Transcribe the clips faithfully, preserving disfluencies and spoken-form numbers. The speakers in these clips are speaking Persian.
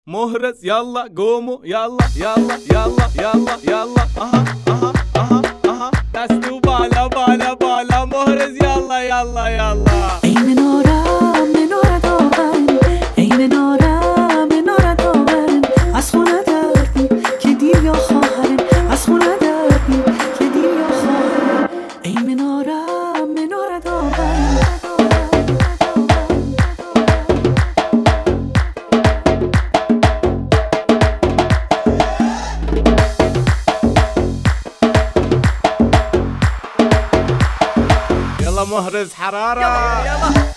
محرز يلا قوموا يلا يلا يلا يلا يلا اها اها اها اها دستو بالا بالا بالا محرز يلا يلا يلا. ای منارم مناره داورن، ای منارم مناره داورن، از خونه دردی که دیر یا خواهرن، از خونه دردی که دیر یا خواهرن. ای منارم مناره داورن. يلا محرز حرارة يلا, يلا.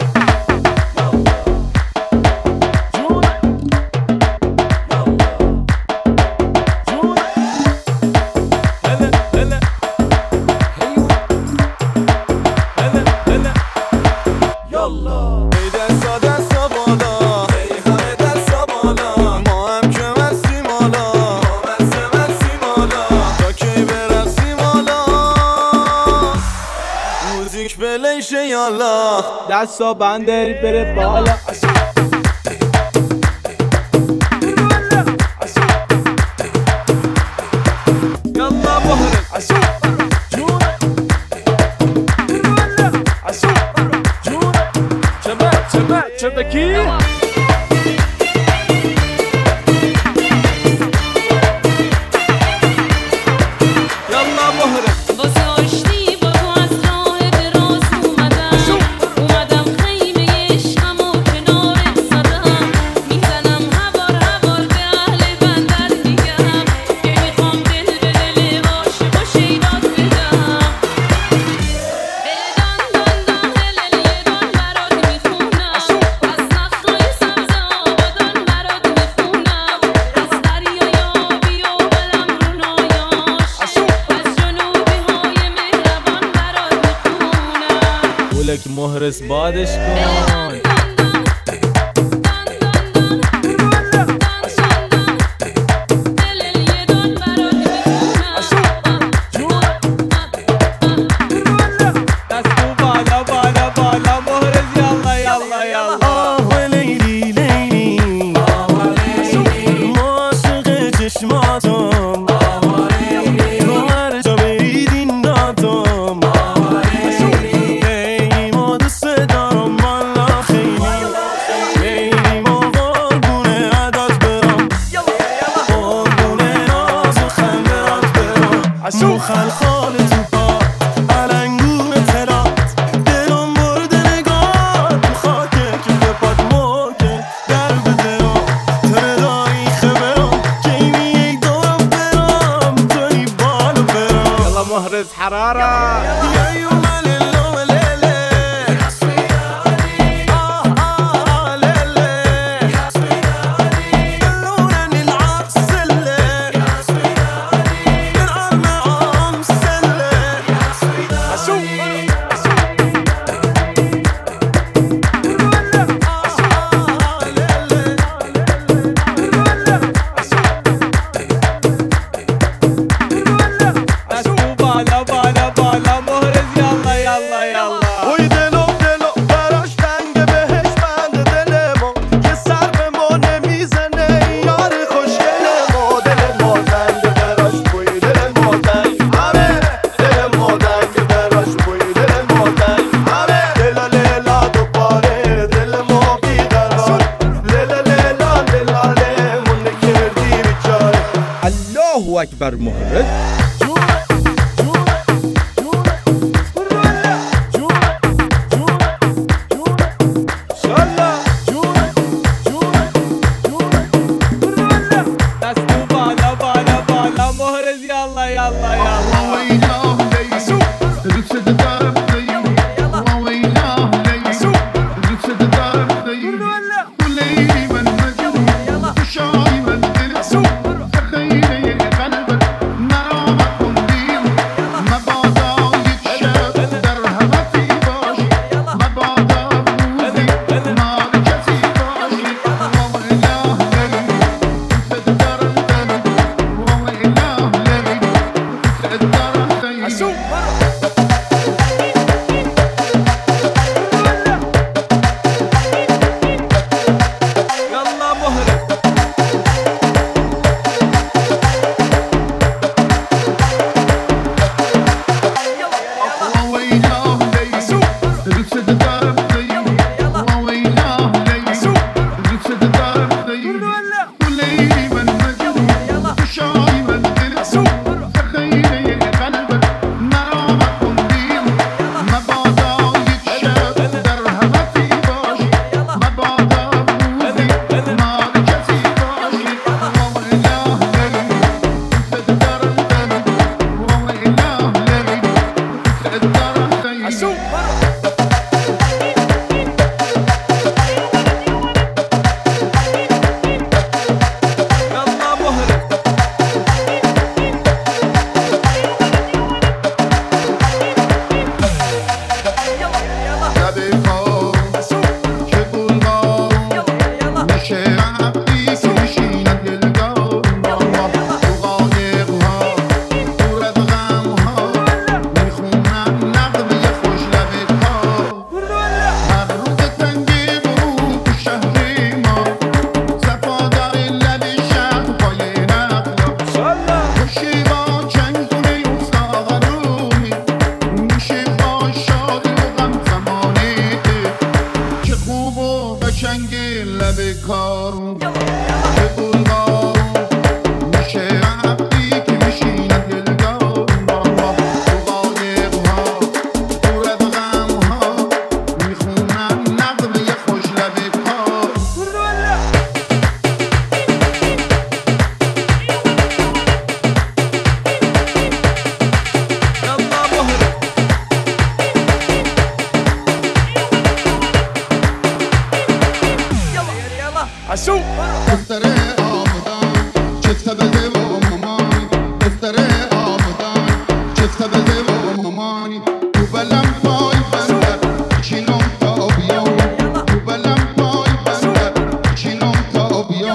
بلیشه یالا دستا بندری بره بالا. يلا محرز شباب شباب شبكي لك محرز بادش کن. دستو بالا بالا بالا محرز یلا یلا یلا. آه لیلی لیلی عاشق چشماتم، تو هر جا بری دین دادم. موخل خال تو پا علنگون ترات دلم برده نگاه تو خاکه که بپاد موکه در بدرم تردایی خبرم کیمی ای دورم برم توی بالو برم. يلا محرز حرارة يا يوم للو ليلي آه آه ليلي دلونا نلعب سلة الله أكبر محرز. دستو بالا بالا بالا محرز يلا يلا يلا. Now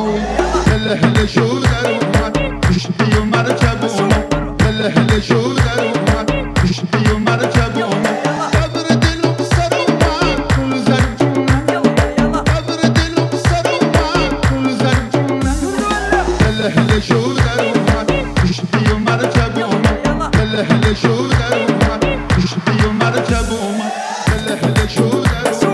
هله هله شو در اومد پیشتی و مرکب اومد هله هله شو در اومد پیشتی و مرکب اومد قبر دلم سر اومد گل زر جونم قبر دلم سر اومد گل زر جونم هله هله شو در اومد پیشتی و مرکب اومد هله هله شو در اومد پیشتی و مرکب اومد هله هله شو در اومد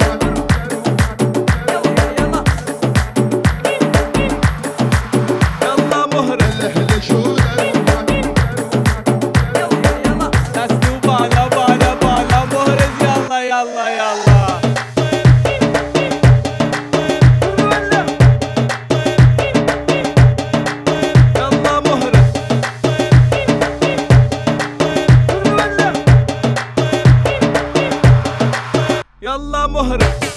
يلا يلا يلا مهرز يلا مهرز